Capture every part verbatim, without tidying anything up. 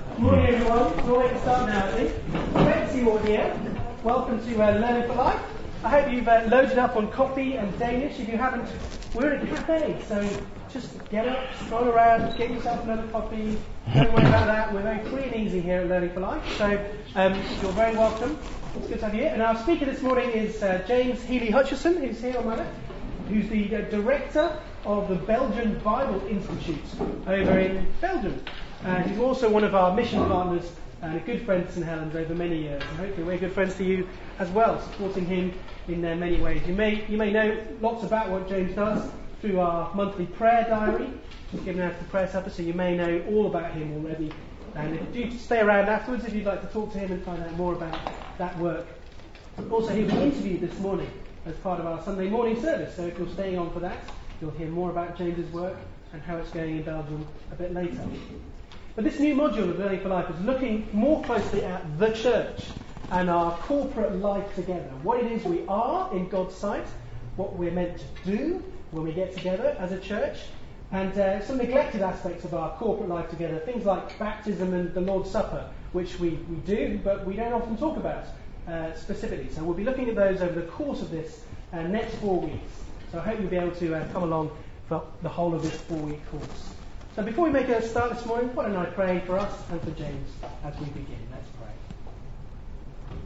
Good morning, everyone. We'll make a start now, I think. Great to see you all here. Welcome to uh, Learning for Life. I hope you've uh, loaded up on coffee and Danish. If you haven't, we're in a cafe, so just get up, stroll around, get yourself another coffee. Don't worry about that. We're very free and easy here at Learning for Life, so um, you're very welcome. It's good to have you here. And our speaker this morning is uh, James Healy Hutchison, who's here on my left, who's the uh, director of the Belgian Bible Institute over in Belgium. Uh, he's also one of our mission partners and a good friend to Saint Helens over many years. And hopefully we're good friends to you as well, supporting him in uh, many ways. You may you may know lots about what James does through our monthly prayer diary, which is given out to the prayer supper, so you may know all about him already. And if you do stay around afterwards if you'd like to talk to him and find out more about that work. Also, he'll be interviewed this morning as part of our Sunday morning service, so if you're staying on for that, you'll hear more about James's work and how it's going in Belgium a bit later. But this new module of Learning for Life is looking more closely at the church and our corporate life together. What it is we are in God's sight, what we're meant to do when we get together as a church, and uh, some neglected aspects of our corporate life together, things like baptism and the Lord's Supper, which we, we do, but we don't often talk about uh, specifically. So we'll be looking at those over the course of this uh, next four weeks. So I hope you'll be able to uh, come along for the whole of this four-week course. So before we make a start this morning, why don't I pray for us and for James as we begin. Let's pray.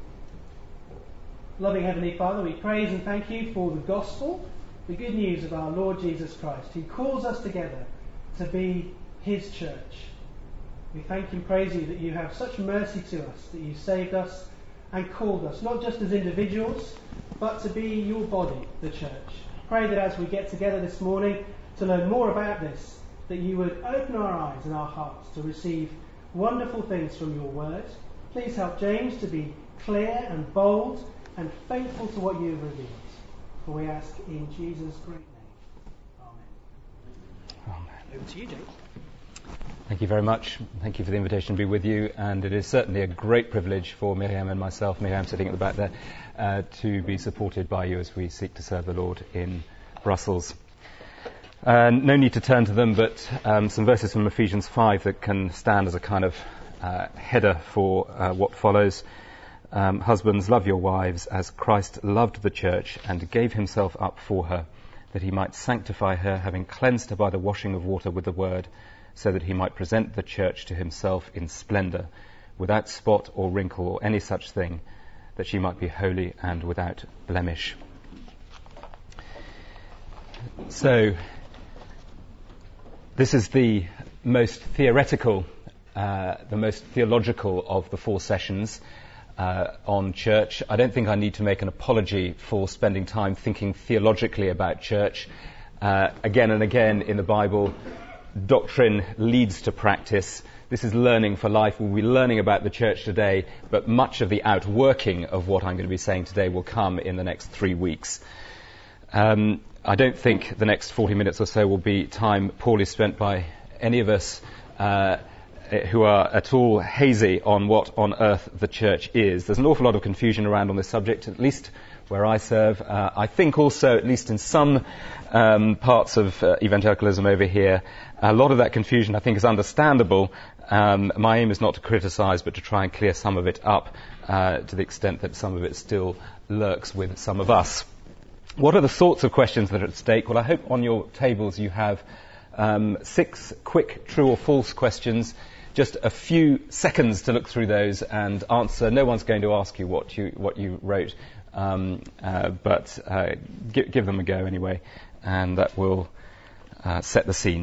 Loving Heavenly Father, we praise and thank you for the gospel, the good news of our Lord Jesus Christ, who calls us together to be his church. We thank and praise you that you have such mercy to us, that you saved us and called us, not just as individuals, but to be your body, the church. Pray that as we get together this morning to learn more about this, that you would open our eyes and our hearts to receive wonderful things from your word. Please help James to be clear and bold and faithful to what you have revealed. For we ask in Jesus' great name. Amen. Amen. Over to you, James. Thank you very much. Thank you for the invitation to be with you. And it is certainly a great privilege for Miriam and myself, Miriam sitting at the back there, uh, to be supported by you as we seek to serve the Lord in Brussels. Uh, no need to turn to them, but um, some verses from Ephesians five that can stand as a kind of uh, header for uh, what follows. Um, Husbands, love your wives as Christ loved the church and gave himself up for her, that he might sanctify her, having cleansed her by the washing of water with the word, so that he might present the church to himself in splendour, without spot or wrinkle or any such thing, that she might be holy and without blemish. So, this is the most theoretical, uh, the most theological of the four sessions uh, on church. I don't think I need to make an apology for spending time thinking theologically about church. Uh, again and again in the Bible, doctrine leads to practice. This is learning for life. We'll be learning about the church today, but much of the outworking of what I'm going to be saying today will come in the next three weeks. Um, I don't think the next forty minutes or so will be time poorly spent by any of us uh, who are at all hazy on what on earth the church is. There's an awful lot of confusion around on this subject, at least where I serve. Uh, I think also, at least in some um, parts of uh, evangelicalism over here, a lot of that confusion I think is understandable. Um, my aim is not to criticise, but to try and clear some of it up uh, to the extent that some of it still lurks with some of us. What are the sorts of questions that are at stake? Well, I hope on your tables you have um, six quick true or false questions. Just a few seconds to look through those and answer. No one's going to ask you what you what you wrote, um, uh, but uh, give, give them a go anyway, and that will uh, set the scene.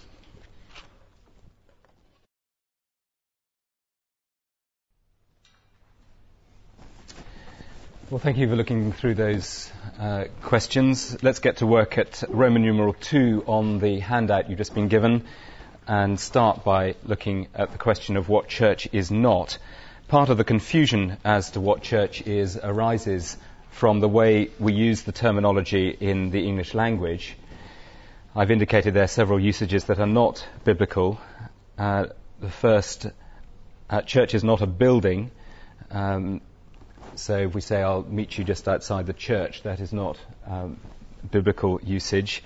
Well, thank you for looking through those uh, questions. Let's get to work at Roman numeral two on the handout you've just been given, and start by looking at the question of what church is not. Part of the confusion as to what church is arises from the way we use the terminology in the English language. I've indicated there are several usages that are not biblical. Uh, the first, uh, church is not a building. Um, So if we say, I'll meet you just outside the church, that is not um, biblical usage.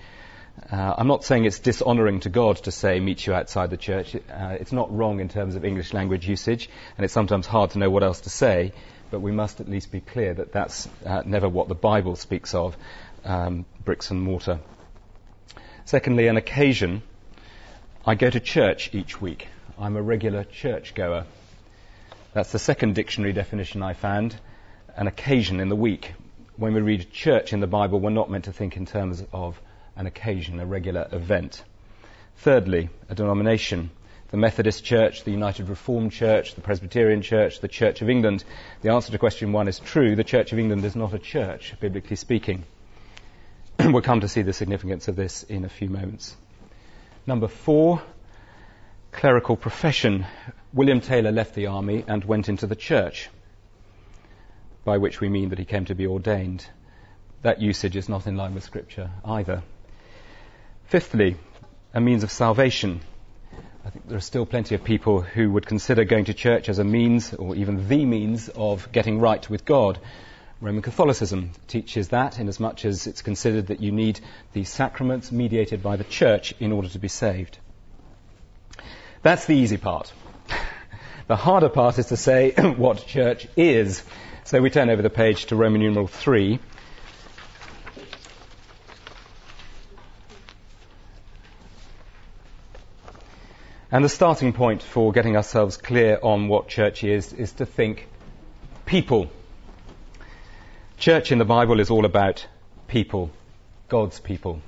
Uh, I'm not saying it's dishonouring to God to say, meet you outside the church. Uh, it's not wrong in terms of English language usage, and it's sometimes hard to know what else to say, but we must at least be clear that that's uh, never what the Bible speaks of, um, bricks and mortar. Secondly, an occasion. I go to church each week. I'm a regular church-goer. That's the second dictionary definition I found, an occasion in the week. When we read church in the Bible, we're not meant to think in terms of an occasion, a regular event. Thirdly, a denomination. The Methodist Church, the United Reformed Church, the Presbyterian Church, the Church of England. The answer to question one is true. The Church of England is not a church, biblically speaking. We'll come to see the significance of this in a few moments. Number four, clerical profession. William Taylor left the army and went into the church, by which we mean that he came to be ordained. That usage is not in line with Scripture either. Fifthly, a means of salvation. I think there are still plenty of people who would consider going to church as a means, or even the means, of getting right with God. Roman Catholicism teaches that, inasmuch as it's considered that you need the sacraments mediated by the church in order to be saved. That's the easy part. The harder part is to say what church is. So we turn over the page to Roman numeral three. And the starting point for getting ourselves clear on what church is, is to think people. Church in the Bible is all about people, God's people.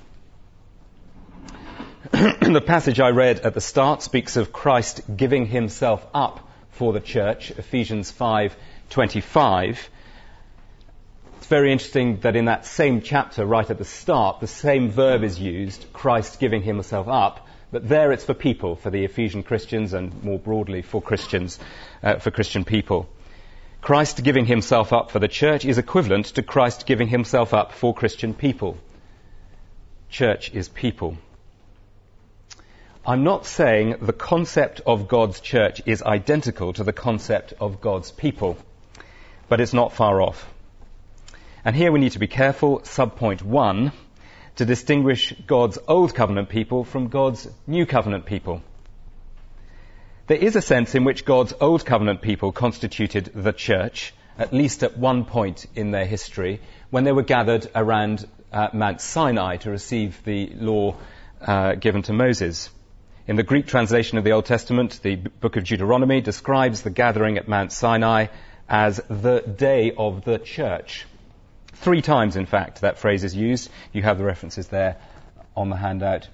The passage I read at the start speaks of Christ giving himself up for the church, Ephesians five twenty-five. It's very interesting that in that same chapter, right at the start, the same verb is used, Christ giving himself up, but there it's for people, for the Ephesian Christians, and more broadly for Christians, uh, for Christian people. Christ giving himself up for the church is equivalent to Christ giving himself up for Christian people. Church is people. I'm not saying the concept of God's church is identical to the concept of God's people, but it's not far off. And here we need to be careful, subpoint one, to distinguish God's Old Covenant people from God's New Covenant people. There is a sense in which God's Old Covenant people constituted the church, at least at one point in their history, when they were gathered around uh, Mount Sinai to receive the law uh, given to Moses. In the Greek translation of the Old Testament, the book of Deuteronomy describes the gathering at Mount Sinai as the day of the church. Three times, in fact, that phrase is used. You have the references there on the handout.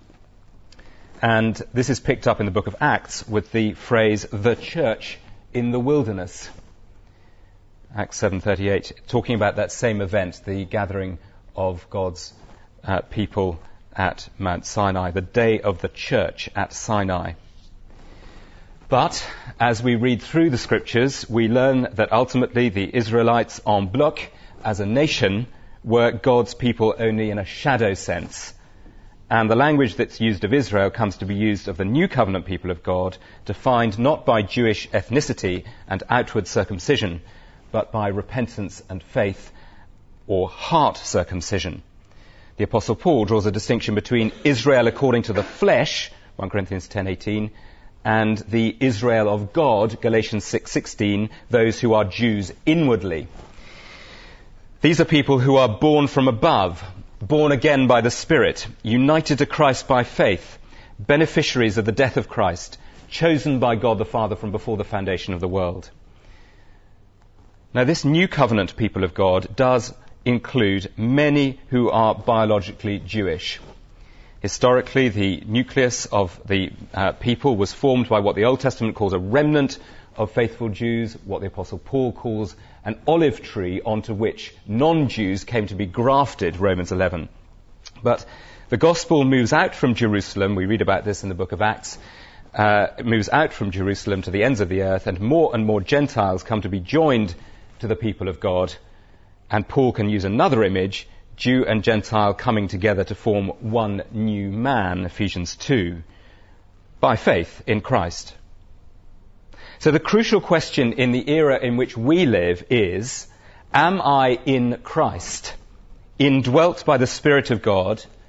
And this is picked up in the book of Acts with the phrase, the church in the wilderness. Acts seven thirty-eight, talking about that same event, the gathering of God's uh, people at Mount Sinai, the day of the church at Sinai. But as we read through the scriptures, we learn that ultimately the Israelites en bloc as a nation were God's people only in a shadow sense. And the language that's used of Israel comes to be used of the New Covenant people of God, defined not by Jewish ethnicity and outward circumcision, but by repentance and faith, or heart circumcision. The Apostle Paul draws a distinction between Israel according to the flesh, First Corinthians ten eighteen, and the Israel of God, Galatians six sixteen, those who are Jews inwardly. These are people who are born from above, born again by the Spirit, united to Christ by faith, beneficiaries of the death of Christ, chosen by God the Father from before the foundation of the world. Now, this New Covenant people of God does include many who are biologically Jewish. Historically, the nucleus of the uh, people was formed by what the Old Testament calls a remnant of faithful Jews, what the Apostle Paul calls an olive tree onto which non-Jews came to be grafted, Romans eleven. But the gospel moves out from Jerusalem, we read about this in the book of Acts, uh, it moves out from Jerusalem to the ends of the earth, and more and more Gentiles come to be joined to the people of God. And Paul can use another image, Jew and Gentile coming together to form one new man, Ephesians two, by faith in Christ. So the crucial question in the era in which we live is, am I in Christ, indwelt by the Spirit of God,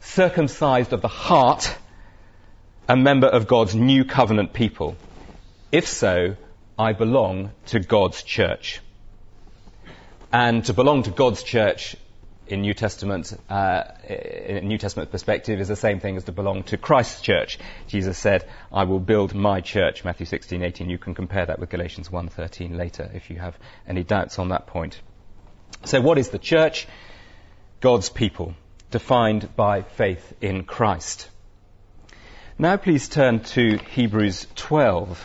circumcised of the heart, a member of God's new covenant people? If so, I belong to God's church. And to belong to God's church in New Testament, uh, in New Testament perspective, is the same thing as to belong to Christ's church. Jesus said, I will build my church, Matthew sixteen eighteen. You can compare that with Galatians one thirteen later if you have any doubts on that point. So what is the church? God's people, defined by faith in Christ. Now please turn to Hebrews twelve.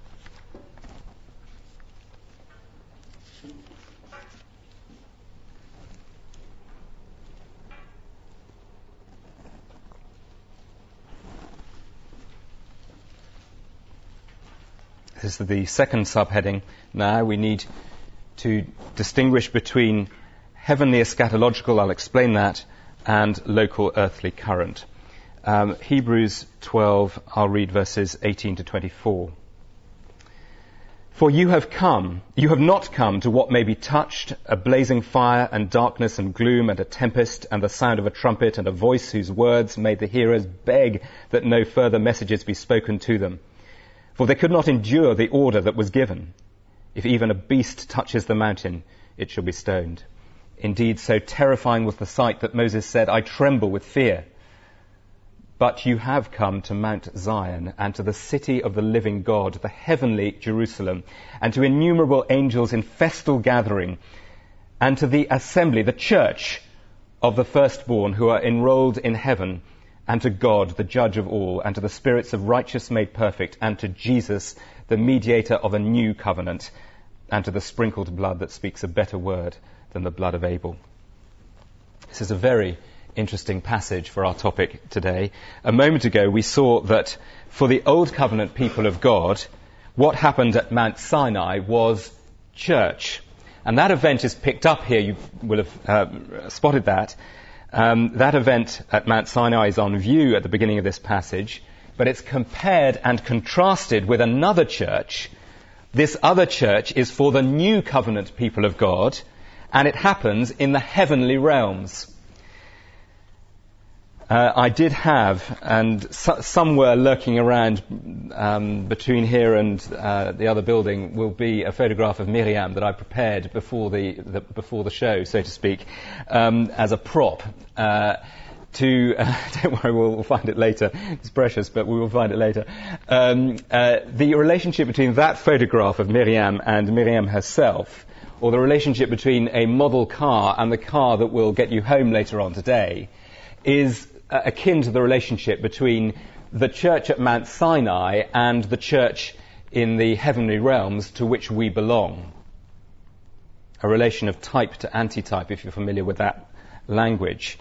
This is the second subheading. Now we need to distinguish between heavenly eschatological, I'll explain that, and local earthly current. Um, Hebrews twelve, I'll read verses eighteen to twenty-four. For you have come, you have not come to what may be touched, a blazing fire and darkness and gloom and a tempest and the sound of a trumpet and a voice whose words made the hearers beg that no further messages be spoken to them. For they could not endure the order that was given. If even a beast touches the mountain, it shall be stoned. Indeed, so terrifying was the sight that Moses said, I tremble with fear. But you have come to Mount Zion and to the city of the living God, the heavenly Jerusalem, and to innumerable angels in festal gathering, and to the assembly, the church of the firstborn who are enrolled in heaven, and to God, the judge of all, and to the spirits of righteous made perfect, and to Jesus, the mediator of a new covenant, and to the sprinkled blood that speaks a better word than the blood of Abel. This is a very interesting passage for our topic today. A moment ago we saw that for the Old Covenant people of God, what happened at Mount Sinai was church. And that event is picked up here. You will have uh, spotted that. Um, that event at Mount Sinai is on view at the beginning of this passage, but it's compared and contrasted with another church. This other church is for the new covenant people of God, and it happens in the heavenly realms. Uh, I did have, and so, somewhere lurking around um, between here and uh, the other building will be a photograph of Miriam that I prepared before the, the before the show, so to speak, um, as a prop. Uh, to uh, don't worry, we'll, we'll find it later. It's precious, but we will find it later. Um, uh, the relationship between that photograph of Miriam and Miriam herself, or the relationship between a model car and the car that will get you home later on today, is akin to the relationship between the church at Mount Sinai and the church in the heavenly realms to which we belong. A relation of type to antitype, if you're familiar with that language.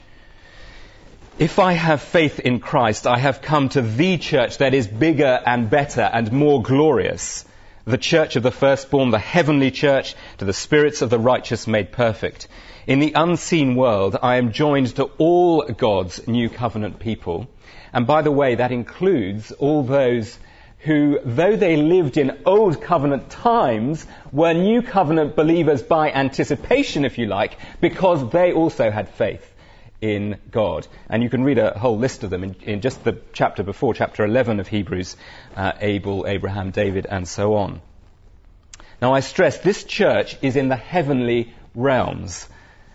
If I have faith in Christ, I have come to the church that is bigger and better and more glorious. The church of the firstborn, the heavenly church, to the spirits of the righteous made perfect. In the unseen world, I am joined to all God's new covenant people. And by the way, that includes all those who, though they lived in old covenant times, were new covenant believers by anticipation, if you like, because they also had faith in God. And you can read a whole list of them in, in just the chapter before, chapter eleven of Hebrews, uh, Abel, Abraham, David, and so on. Now I stress, this church is in the heavenly realms.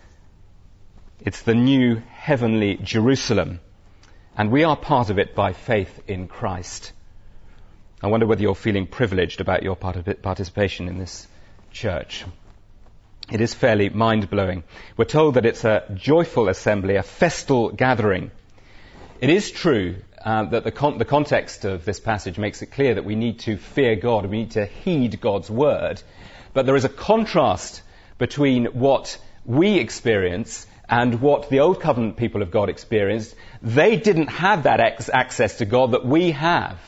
It's the new heavenly Jerusalem, and we are part of it by faith in Christ. I wonder whether you're feeling privileged about your participation in this church. It is fairly mind-blowing. We're told that it's a joyful assembly, a festal gathering. It is true uh, that the, con- the context of this passage makes it clear that we need to fear God, we need to heed God's word, but there is a contrast between what we experience and what the Old Covenant people of God experienced. They didn't have that ex- access to God that we have.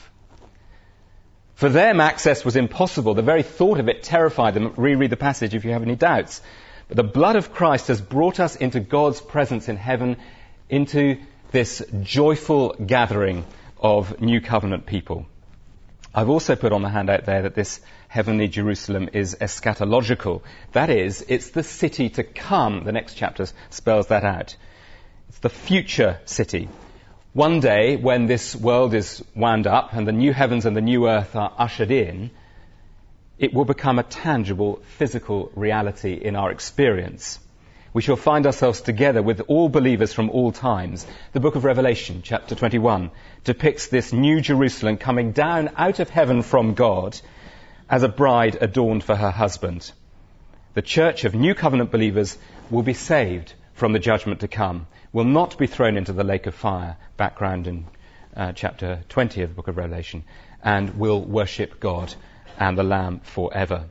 For them, access was impossible. The very thought of it terrified them. Reread the passage if you have any doubts. But the blood of Christ has brought us into God's presence in heaven, into this joyful gathering of new covenant people. I've also put on the handout there that this heavenly Jerusalem is eschatological. That is, it's the city to come. The next chapter spells that out. It's the future city. One day, when this world is wound up and the new heavens and the new earth are ushered in, it will become a tangible, physical reality in our experience. We shall find ourselves together with all believers from all times. The book of Revelation, chapter twenty-one, depicts this new Jerusalem coming down out of heaven from God as a bride adorned for her husband. The church of New Covenant believers will be saved from the judgment to come, will not be thrown into the lake of fire, background in uh, chapter twenty of the book of Revelation, and will worship God and the Lamb forever.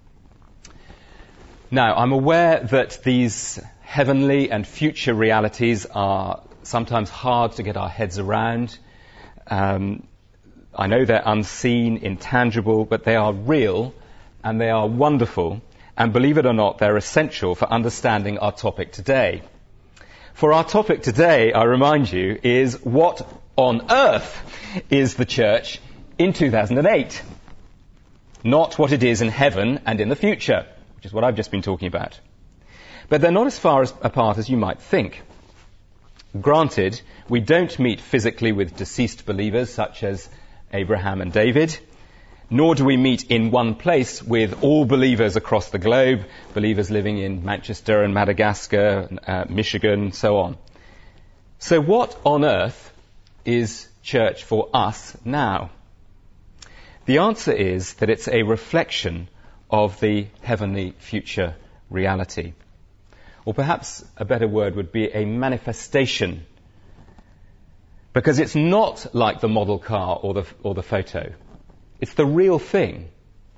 Now, I'm aware that these heavenly and future realities are sometimes hard to get our heads around. Um, I know they're unseen, intangible, but they are real and they are wonderful. And believe it or not, they're essential for understanding our topic today. For our topic today, I remind you, is what on earth is the church in two thousand eight? Not what it is in heaven and in the future, which is what I've just been talking about. But they're not as far as, apart as you might think. Granted, we don't meet physically with deceased believers such as Abraham and David, nor do we meet in one place with all believers across the globe, believers living in Manchester and Madagascar, uh, Michigan, so on. So what on earth is church for us now? The answer is that it's a reflection of the heavenly future reality. Or perhaps a better word would be a manifestation. Because it's not like the model car or the, or the photo. It's the real thing.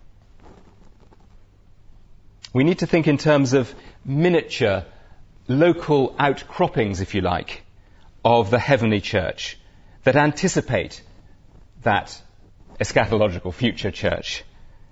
We need to think in terms of miniature, local outcroppings, if you like, of the heavenly church that anticipate that eschatological future church.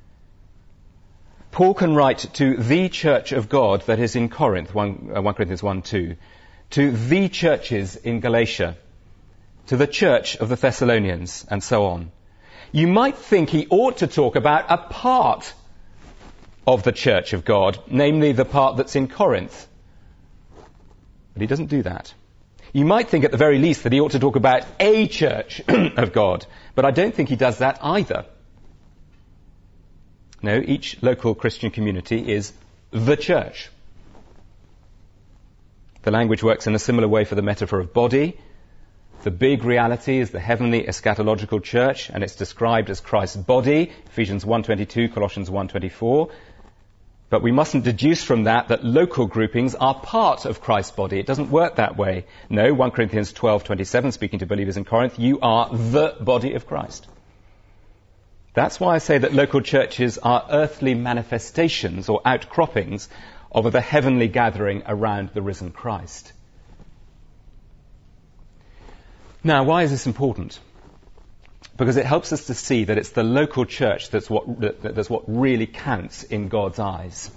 Paul can write to the church of God that is in Corinth, First Corinthians one two, to the churches in Galatia, to the church of the Thessalonians, and so on. You might think he ought to talk about a part of the church of God, namely the part that's in Corinth. But he doesn't do that. You might think at the very least that he ought to talk about a church of God, but I don't think he does that either. No, each local Christian community is the church. The language works in a similar way for the metaphor of body. The big reality is the heavenly eschatological church, and it's described as Christ's body, Ephesians one twenty-two, Colossians one twenty-four. But we mustn't deduce from that that local groupings are part of Christ's body. It doesn't work that way. No, First Corinthians twelve twenty-seven, speaking to believers in Corinth, you are the body of Christ. That's why I say that local churches are earthly manifestations or outcroppings of the heavenly gathering around the risen Christ. Now, why is this important? Because it helps us to see that it's the local church that's what, that, that's what really counts in God's eyes.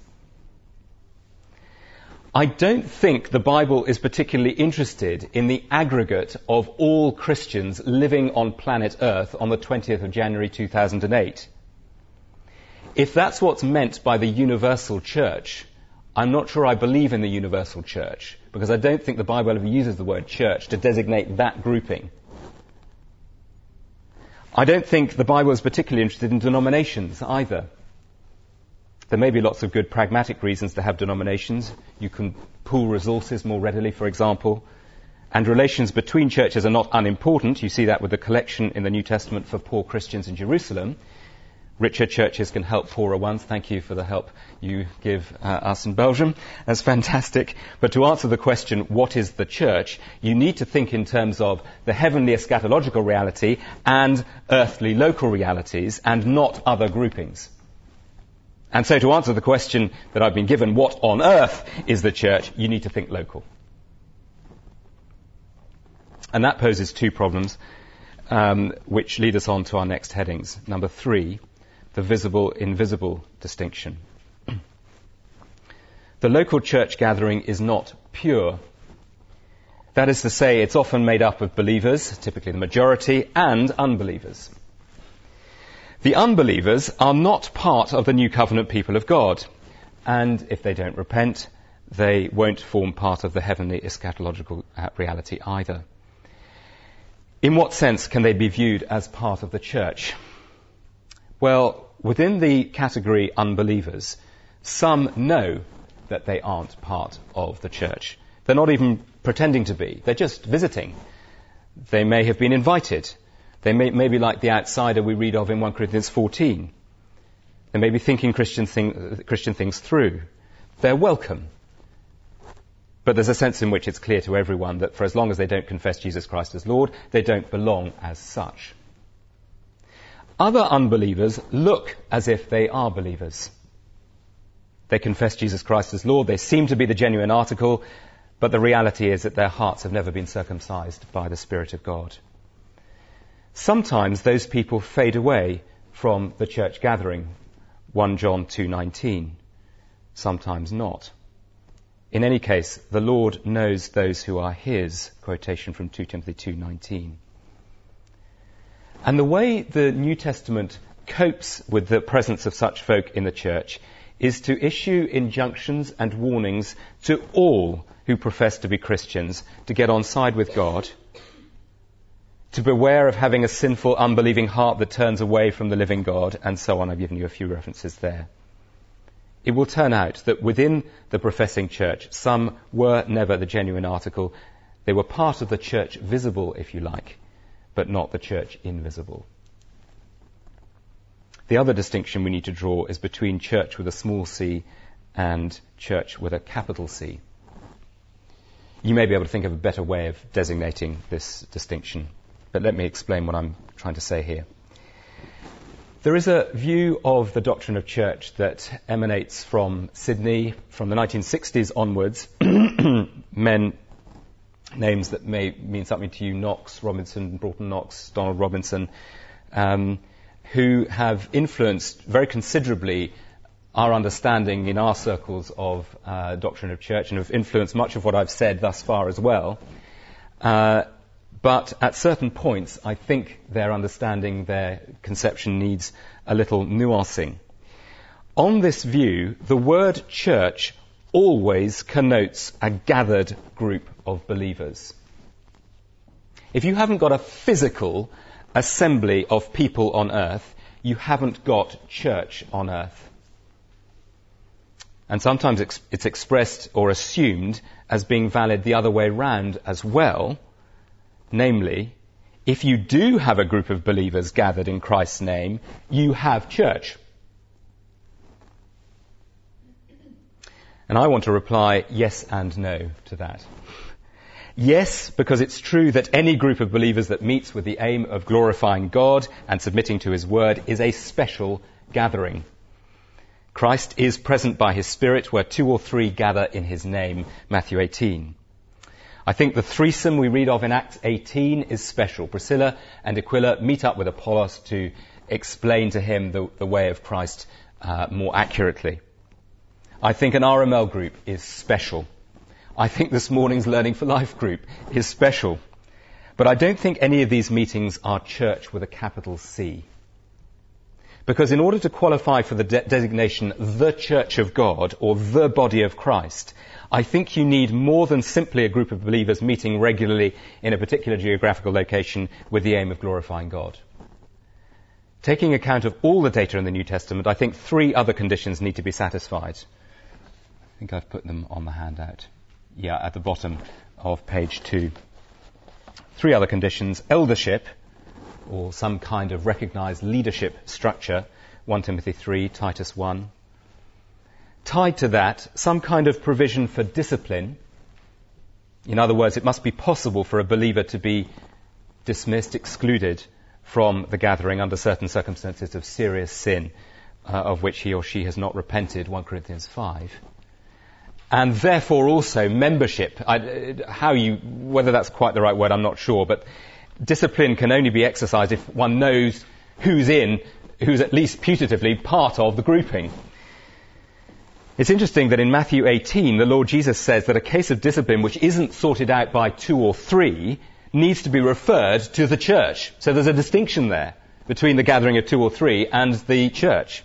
I don't think the Bible is particularly interested in the aggregate of all Christians living on planet Earth on the twentieth of January two thousand eight. If that's what's meant by the universal church, I'm not sure I believe in the universal church, because I don't think the Bible ever uses the word church to designate that grouping. I don't think the Bible is particularly interested in denominations either. There may be lots of good pragmatic reasons to have denominations. You can pool resources more readily, for example. And relations between churches are not unimportant. You see that with the collection in the New Testament for poor Christians in Jerusalem. Richer churches can help poorer ones. Thank you for the help you give uh, us in Belgium. That's fantastic. But to answer the question, what is the church, you need to think in terms of the heavenly eschatological reality and earthly local realities, and not other groupings. And so to answer the question that I've been given, what on earth is the church, you need to think local. And that poses two problems, um, which lead us on to our next headings. Number three, the visible-invisible distinction. The local church gathering is not pure. That is to say, it's often made up of believers, typically the majority, and unbelievers. The unbelievers are not part of the new covenant people of God, and if they don't repent, they won't form part of the heavenly eschatological reality either. In what sense can they be viewed as part of the church? Well, within the category unbelievers, some know that they aren't part of the church. They're not even pretending to be. They're just visiting. They may have been invited. They may, may be like the outsider we read of in First Corinthians fourteen. They may be thinking Christian, thing, Christian things through. They're welcome. But there's a sense in which it's clear to everyone that for as long as they don't confess Jesus Christ as Lord, they don't belong as such. Other unbelievers look as if they are believers. They confess Jesus Christ as Lord. They seem to be the genuine article, but the reality is that their hearts have never been circumcised by the Spirit of God. Sometimes those people fade away from the church gathering, First John two nineteen. Sometimes not. In any case, the Lord knows those who are his, quotation from Second Timothy two nineteen. And the way the New Testament copes with the presence of such folk in the church is to issue injunctions and warnings to all who profess to be Christians to get on side with God, to beware of having a sinful, unbelieving heart that turns away from the living God, and so on. I've given you a few references there. It will turn out that within the professing church, some were never the genuine article. They were part of the church visible, if you like, but not the church invisible. The other distinction we need to draw is between church with a small c and church with a capital C. You may be able to think of a better way of designating this distinction, but let me explain what I'm trying to say here. There is a view of the doctrine of church that emanates from Sydney from the nineteen sixties onwards. Men, names that may mean something to you, Knox, Robinson, Broughton Knox, Donald Robinson, um, who have influenced very considerably our understanding in our circles of uh, doctrine of church and have influenced much of what I've said thus far as well. Uh, But at certain points, I think their understanding, their conception needs a little nuancing. On this view, the word church always connotes a gathered group of believers. If you haven't got a physical assembly of people on earth, you haven't got church on earth. And sometimes it's expressed or assumed as being valid the other way round as well. Namely, if you do have a group of believers gathered in Christ's name, you have church. And I want to reply yes and no to that. Yes, because it's true that any group of believers that meets with the aim of glorifying God and submitting to his word is a special gathering. Christ is present by his Spirit where two or three gather in his name, Matthew eighteen. I think the threesome we read of in Acts eighteen is special. Priscilla and Aquila meet up with Apollos to explain to him the, the way of Christ uh, more accurately. I think an R M L group is special. I think this morning's Learning for Life group is special. But I don't think any of these meetings are church with a capital C. Because in order to qualify for the de- designation the Church of God or the body of Christ, I think you need more than simply a group of believers meeting regularly in a particular geographical location with the aim of glorifying God. Taking account of all the data in the New Testament, I think three other conditions need to be satisfied. I think I've put them on the handout. Yeah, at the bottom of page two. Three other conditions: eldership, or some kind of recognized leadership structure, First Timothy three, Titus one. Tied to that, some kind of provision for discipline. In other words, it must be possible for a believer to be dismissed, excluded from the gathering under certain circumstances of serious sin, uh, of which he or she has not repented, First Corinthians five. And therefore also membership. I, how you, whether that's quite the right word, I'm not sure, but discipline can only be exercised if one knows who's in, who's at least putatively part of the grouping. It's interesting that in Matthew eighteen, the Lord Jesus says that a case of discipline which isn't sorted out by two or three needs to be referred to the church. So there's a distinction there between the gathering of two or three and the church.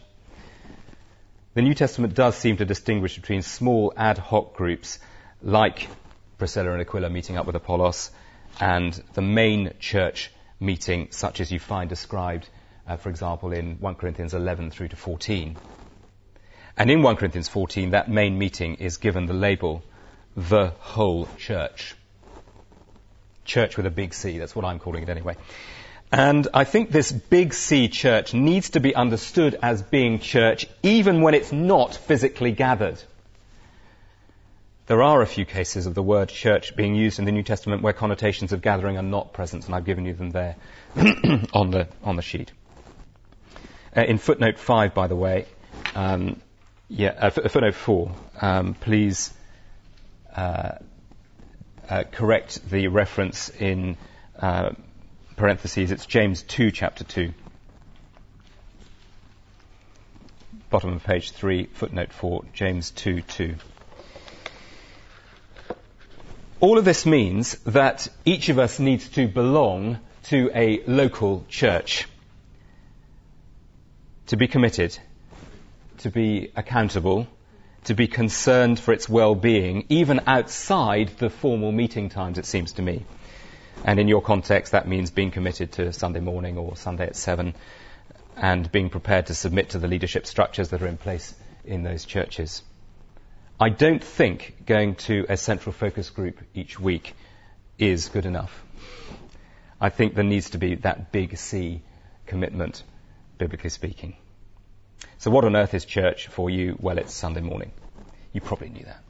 The New Testament does seem to distinguish between small ad hoc groups like Priscilla and Aquila meeting up with Apollos and the main church meeting, such as you find described, uh, for example, in First Corinthians eleven through to fourteen. And in First Corinthians fourteen, that main meeting is given the label, the whole church. Church with a big C, that's what I'm calling it anyway. And I think this big C church needs to be understood as being church even when it's not physically gathered. There are a few cases of the word church being used in the New Testament where connotations of gathering are not present, and I've given you them there on the on the sheet. Uh, in footnote five, by the way, um, yeah, uh, footnote four, um, please uh, uh, correct the reference in uh, parentheses. It's James two, chapter two. Bottom of page three, footnote four, James two, two. All of this means that each of us needs to belong to a local church, to be committed, to be accountable, to be concerned for its well-being, even outside the formal meeting times, it seems to me. And in your context, that means being committed to Sunday morning or Sunday at seven, and being prepared to submit to the leadership structures that are in place in those churches. I don't think going to a central focus group each week is good enough. I think there needs to be that big C commitment, biblically speaking. So what on earth is church for you? Well, it's Sunday morning. You probably knew that.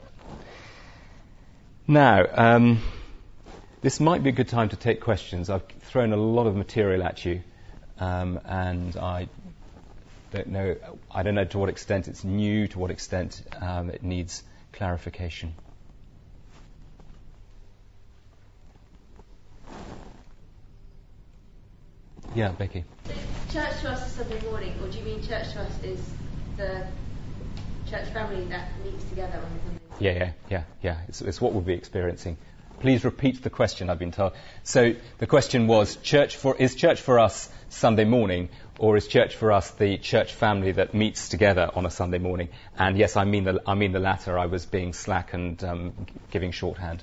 Now, um, this might be a good time to take questions. I've thrown a lot of material at you, um, and I don't know, I don't know to what extent it's new, to what extent um, it needs clarification. Yeah, Becky. Church to us is Sunday morning, or do you mean church to us is the church family that meets together on Sunday morning? Yeah, yeah, yeah, yeah. It's, it's what we'll be experiencing. Please repeat the question, I've been told. So the question was, church for is church for us Sunday morning, or is church for us the church family that meets together on a Sunday morning? And yes, I mean the I mean the latter. I was being slack and um, giving shorthand.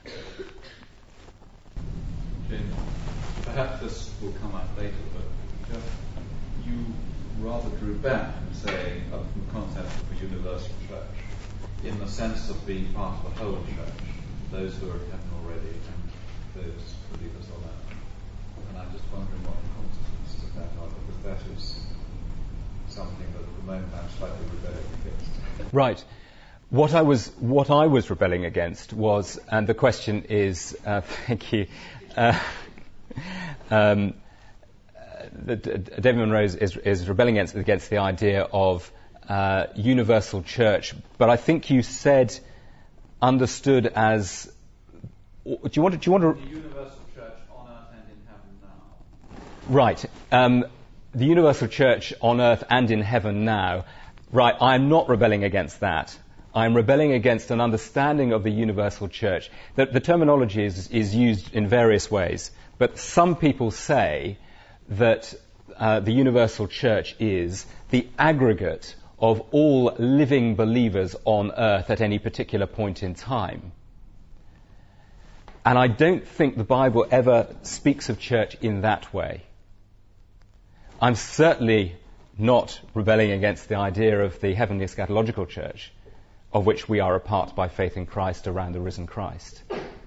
Jim, perhaps this will come out later, but you rather drew back from saying uh, from the concept of a universal church, in the sense of being part of the whole church, those who are in heaven already and those believers on earth. And I'm just wondering what the consequences of that are, because that is something that at the moment I'm slightly rebelling against. Right. What I was what I was rebelling against was, and the question is, uh, thank you, uh, um, uh, David Monroe is, is rebelling against, against the idea of uh, universal church, but I think you said understood as. Do you want to? Do you want to? The universal church on earth and in heaven now. Right. Um, the universal church on earth and in heaven now. Right. I'm not rebelling against that. I'm rebelling against an understanding of the universal church. The, the terminology is, is used in various ways, but some people say that uh, the universal church is the aggregate of all living believers on earth at any particular point in time. And I don't think the Bible ever speaks of church in that way. I'm certainly not rebelling against the idea of the heavenly eschatological church, of which we are a part by faith in Christ around the risen Christ.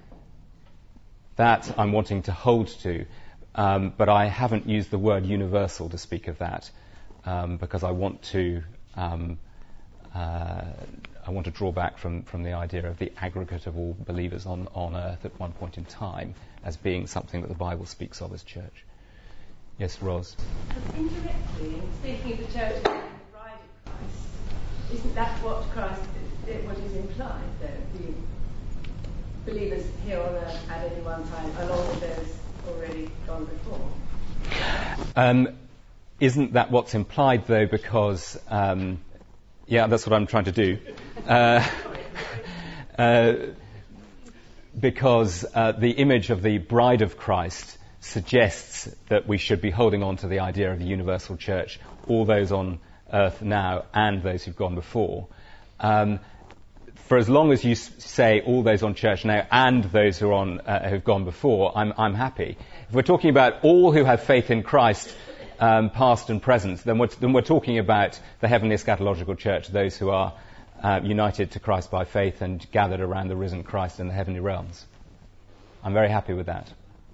That I'm wanting to hold to, um, but I haven't used the word universal to speak of that, um, because I want to um, uh, I want to draw back from, from the idea of the aggregate of all believers on, on earth at one point in time as being something that the Bible speaks of as church. Yes, Ros? Indirectly, in speaking of the church as the bride of Christ, isn't that what Christ, what is implied, that the believers here on earth at any one time, along with those already gone before? Um, isn't that what's implied, though, because, um, yeah, that's what I'm trying to do. Uh, uh, because uh, the image of the bride of Christ suggests that we should be holding on to the idea of the universal church, all those on earth now and those who've gone before. Um, for as long as you s- say all those on church now and those who are on uh, who've gone before, I'm I'm happy. If we're talking about all who have faith in Christ, um, past and present, then we're, then we're talking about the heavenly eschatological church, those who are uh, united to Christ by faith and gathered around the risen Christ in the heavenly realms. I'm very happy with that.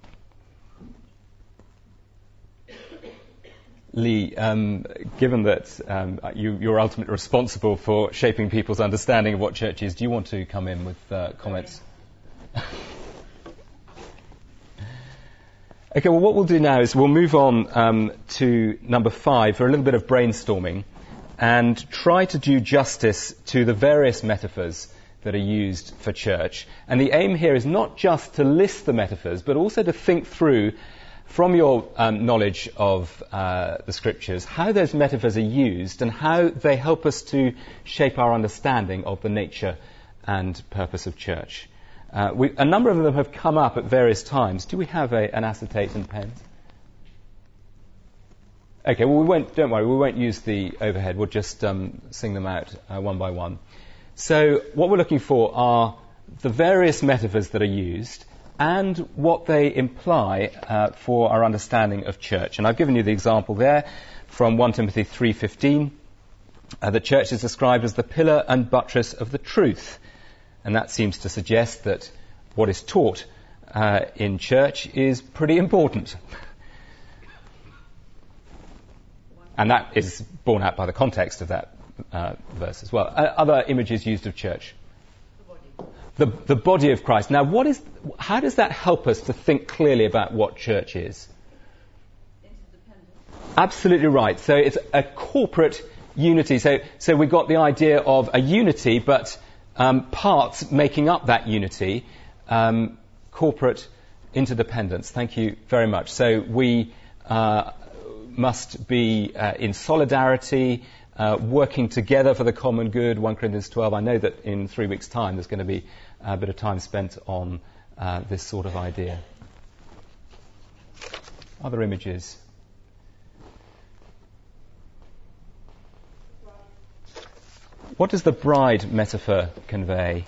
Lee, um, given that um, you, you're ultimately responsible for shaping people's understanding of what church is, do you want to come in with uh, comments? Okay, well, what we'll do now is we'll move on um, to number five for a little bit of brainstorming and try to do justice to the various metaphors that are used for church. And the aim here is not just to list the metaphors, but also to think through, from your um, knowledge of uh, the scriptures, how those metaphors are used and how they help us to shape our understanding of the nature and purpose of church. Uh, we, a number of them have come up at various times. Do we have a, an acetate and pens? Okay, well, we won't, don't worry, we won't use the overhead. We'll just um, sing them out uh, one by one. So what we're looking for are the various metaphors that are used and what they imply uh, for our understanding of church. And I've given you the example there from First Timothy three fifteen. Uh, the church is described as the pillar and buttress of the truth. And that seems to suggest that what is taught uh, in church is pretty important. And that is borne out by the context of that uh, verse as well. Uh, other images used of church. The, the body of Christ. Now, what is? How does that help us to think clearly about what church is? Absolutely right. So it's a corporate unity. So, so we've got the idea of a unity, but um, parts making up that unity. Um, corporate interdependence. Thank you very much. So we uh, must be uh, in solidarity, uh, working together for the common good. First Corinthians twelve. I know that in three weeks' time there's going to be a bit of time spent on uh, this sort of idea. Other images. What does the bride metaphor convey?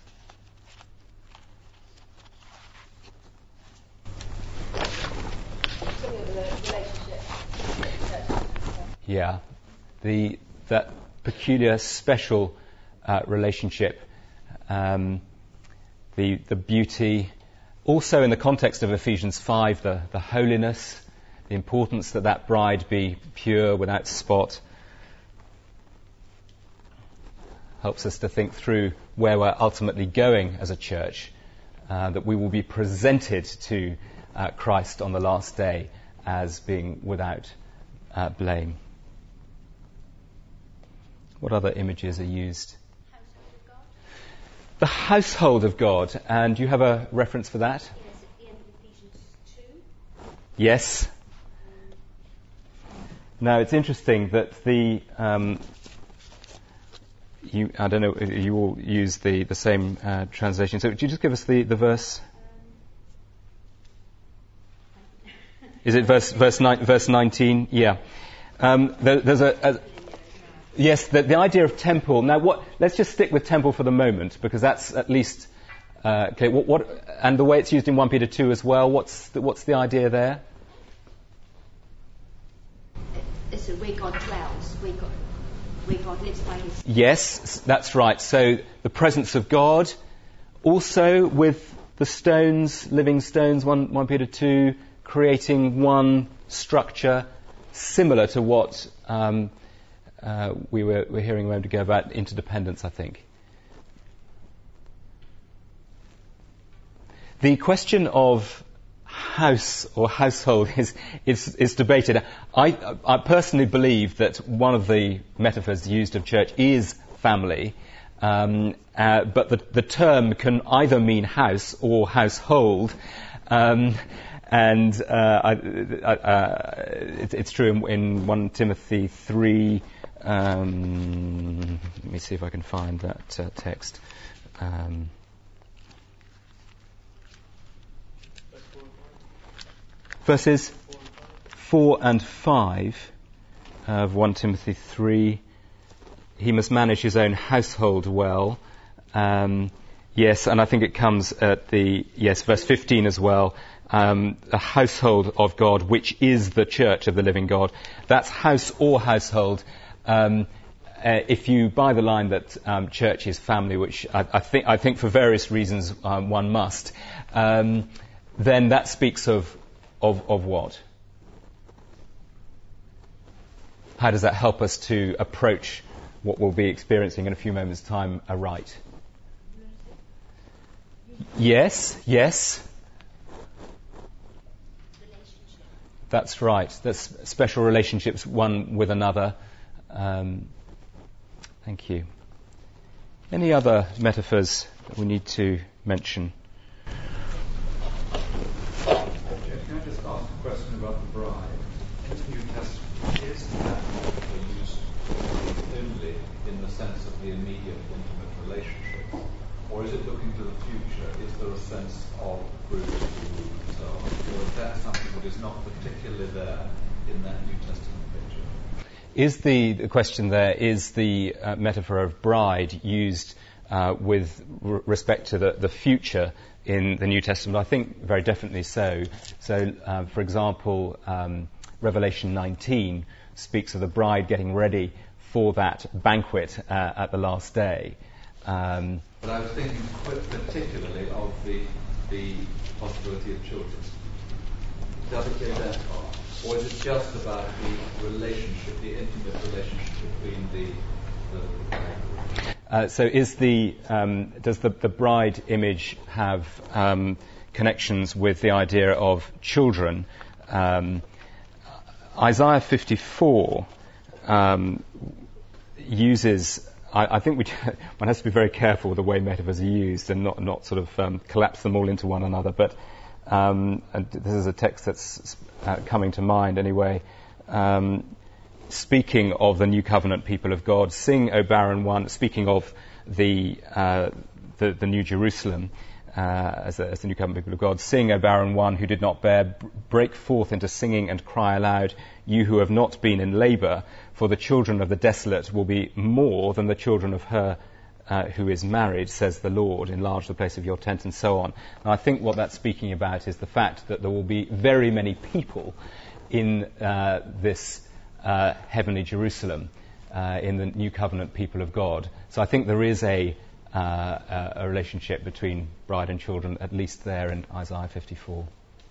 Yeah, the that peculiar, special uh, relationship, um, the the beauty. Also, in the context of Ephesians five, the the holiness, the importance that that bride be pure, without spot. Helps us to think through where we're ultimately going as a church, uh, that we will be presented to uh, Christ on the last day as being without uh, blame. What other images are used? Household of God. The household of God. And you have a reference for that? Yes, at the end of Ephesians two. Yes. Now, it's interesting that the... Um, you, I don't know if you all use the, the same uh, translation. So, would you just give us the, the verse? Is it verse verse, ni- verse nineteen? Yeah. Um, there, there's a... a Yes, the, the idea of temple. Now, what? Let's just stick with temple for the moment, because that's at least uh, clear. What, what, and the way it's used in First Peter two as well. What's the, what's the idea there? It's where God dwells, where God, where God lives by His. Yes, that's right. So the presence of God, also with the stones, living stones. One, First Peter two, creating one structure similar to what. Um, Uh, we were, were hearing a moment ago about interdependence, I think. The question of house or household is, is, is debated. I, I personally believe that one of the metaphors used of church is family, um, uh, but the, the term can either mean house or household. Um, and uh, I, I, uh, it, it's true in, in First Timothy three. Um, let me see if I can find that uh, text. Um, verses four and five of First Timothy three. He must manage his own household well. Um, yes, and I think it comes at the, yes, verse fifteen as well. Um, a household of God, which is the church of the living God. That's house or household. Um, uh, if you buy the line that um, church is family, which I, I think I think for various reasons um, one must, um, then that speaks of, of of what? How does that help us to approach what we'll be experiencing in a few moments' time aright? Yes, yes. That's right. That's special relationships one with another. Um, thank you. Any other metaphors that we need to mention? Can I just ask a question about the bride? In the New Testament, is that metaphor used only in the sense of the immediate intimate relationships? Or is it looking to the future? Is there a sense of group and so on? Or is that something that is not particularly there in that New Testament picture? Is the, the question there, is the uh, metaphor of bride used uh, with r- respect to the, the future in the New Testament? I think very definitely so. So, uh, for example, um, Revelation nineteen speaks of the bride getting ready for that banquet uh, at the last day. Um, But I was thinking quite particularly of the the possibility of children. Does it go that far? Or is it just about the relationship, the intimate relationship between the the, the uh, so is the um, does the, the bride image have um, connections with the idea of children? Um, Isaiah fifty-four um, uses I, I think we, one has to be very careful with the way metaphors are used and not, not sort of um, collapse them all into one another. But um, and this is a text that's uh, coming to mind anyway. Um, speaking of the New Covenant people of God, sing, O barren one. Speaking of the uh, the, the New Jerusalem uh, as, a, as the New Covenant people of God, sing, O barren one who did not bear. Break forth into singing and cry aloud, you who have not been in labour. For the children of the desolate will be more than the children of her uh, who is married, says the Lord. Enlarge the place of your tent, and so on. And I think what that's speaking about is the fact that there will be very many people in uh, this uh, heavenly Jerusalem, uh, in the New Covenant people of God. So I think there is a, uh, a relationship between bride and children, at least there in Isaiah fifty-four.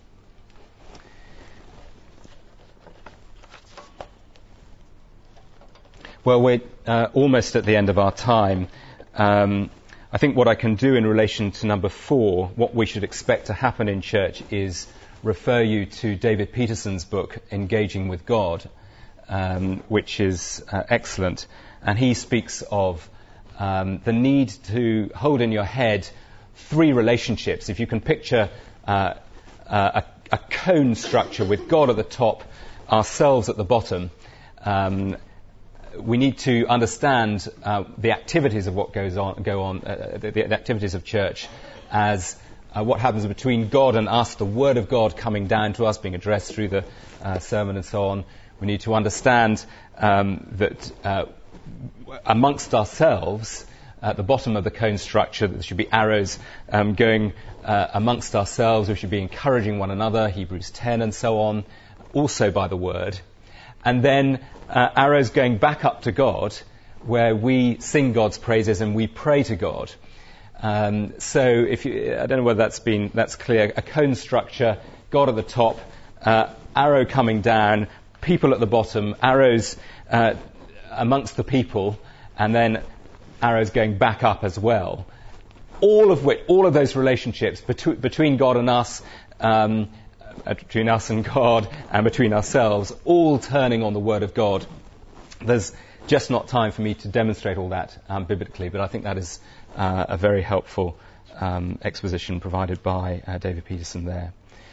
Well, we're uh, almost at the end of our time. Um, I think what I can do in relation to number four, what we should expect to happen in church, is refer you to David Peterson's book, Engaging with God, um, which is uh, excellent. And he speaks of um, the need to hold in your head three relationships. If you can picture uh, uh, a, a cone structure with God at the top, ourselves at the bottom, um, we need to understand uh, the activities of what goes on, go on, uh, the, the activities of church as uh, what happens between God and us, the Word of God coming down to us, being addressed through the uh, sermon and so on. We need to understand um, that uh, amongst ourselves, at the bottom of the cone structure, there should be arrows um, going uh, amongst ourselves. We should be encouraging one another, Hebrews ten and so on, also by the Word. And then uh, arrows going back up to God, where we sing God's praises and we pray to God. Um, so, if you, I don't know whether that's been that's clear. A cone structure, God at the top, uh, arrow coming down, people at the bottom, arrows uh, amongst the people, and then arrows going back up as well. All of which, all of those relationships between, between God and us. Um, between us and God and between ourselves, all turning on the Word of God. There's just not time for me to demonstrate all that um, biblically, but I think that is uh, a very helpful um, exposition provided by uh, David Peterson there.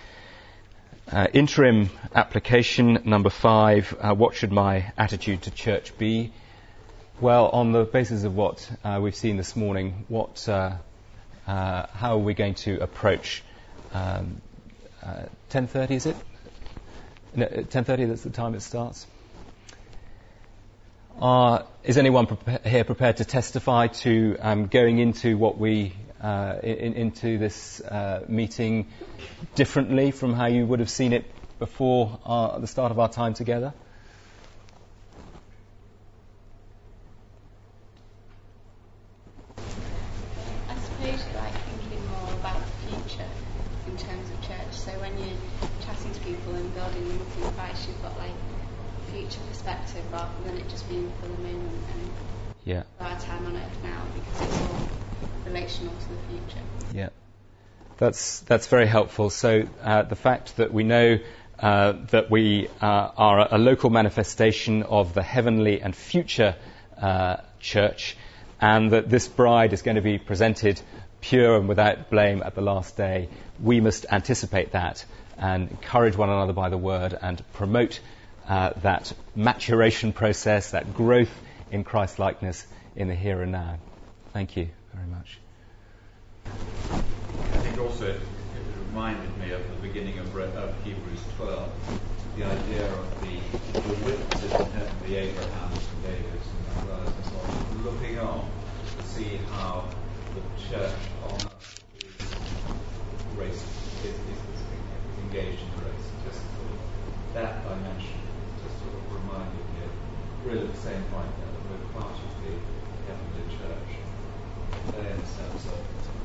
Uh, interim application number five, uh, what should my attitude to church be? Well, on the basis of what uh, we've seen this morning, what, uh, uh, how are we going to approach um, Uh, ten thirty, is it? No, ten thirty, that's the time it starts. Are, is anyone prepa- here prepared to testify to um, going into what we uh, in, into this uh, meeting differently from how you would have seen it before our, the start of our time together? I suppose like thinking more about the future in terms of church. So when you're chatting to people and building them up in Christ, you've got like future perspective rather than it just being for the moment and yeah. for our time on earth now, because it's all relational to the future. Yeah, that's that's very helpful. So uh, the fact that we know uh, that we uh, are a local manifestation of the heavenly and future uh, church, and that this bride is going to be presented pure and without blame at the last day, we must anticipate that and encourage one another by the word and promote Uh, that maturation process, that growth in Christ-likeness in the here and now. Thank you very much. I think also it, it reminded me of the beginning of, of Hebrews twelve, the idea of the, the witnesses in heaven, the Abrahams and Davids and others and so on, looking on to see how the church on earth is, race, is, is, is engaged in the race. Just sort of that dimension. Reminded me of really the same point that we're part of the heavenly church. They in the sense of.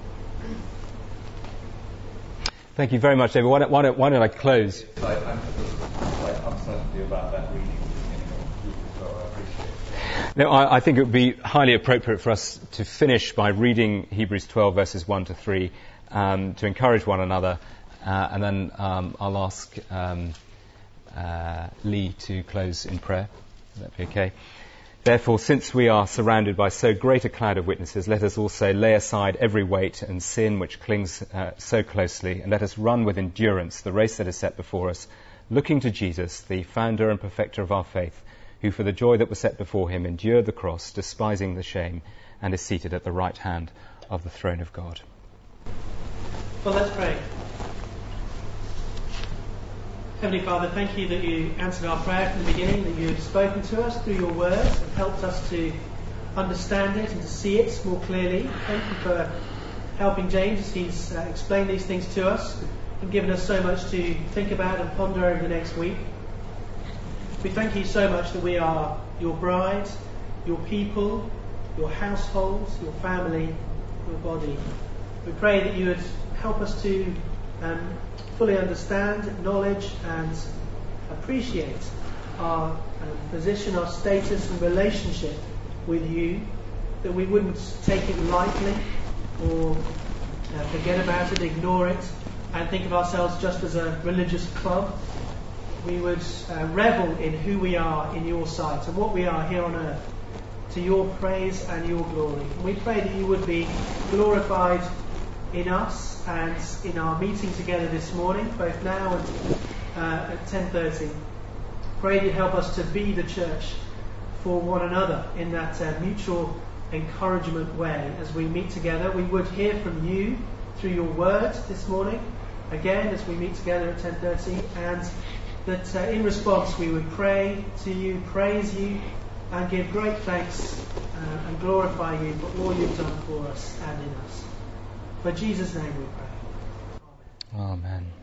Thank you very much, David. Why don't, why don't, why don't I close? I, I'm quite uncertainty about that reading at the beginning of Hebrews, so I appreciate it. No, I, I think it would be highly appropriate for us to finish by reading Hebrews twelve verses one to three um, to encourage one another, uh, and then um, I'll ask. Um, Uh, Lee to close in prayer. Would that be okay? Therefore, since we are surrounded by so great a cloud of witnesses, let us also lay aside every weight and sin which clings uh, so closely, and let us run with endurance the race that is set before us, looking to Jesus, the founder and perfecter of our faith, who for the joy that was set before him endured the cross, despising the shame, and is seated at the right hand of the throne of God. Well, let's pray. Heavenly Father, thank you that you answered our prayer from the beginning, that you have spoken to us through your words and helped us to understand it and to see it more clearly. Thank you for helping James as he's uh, explained these things to us and given us so much to think about and ponder over the next week. We thank you so much that we are your bride, your people, your household, your family, your body. We pray that you would help us to um, fully understand, acknowledge and appreciate our um, position, our status and relationship with you, that we wouldn't take it lightly or uh, forget about it, ignore it and think of ourselves just as a religious club. We would uh, revel in who we are in your sight and what we are here on earth, to your praise and your glory. And we pray that you would be glorified in us and in our meeting together this morning, both now and uh, at ten thirty. Pray that you help us to be the church for one another in that uh, mutual encouragement way as we meet together. We would hear from you through your word this morning, again as we meet together at ten thirty, and that uh, in response we would pray to you, praise you, and give great thanks uh, and glorify you for all you've done for us and in us. For Jesus' name we pray. Amen. Amen.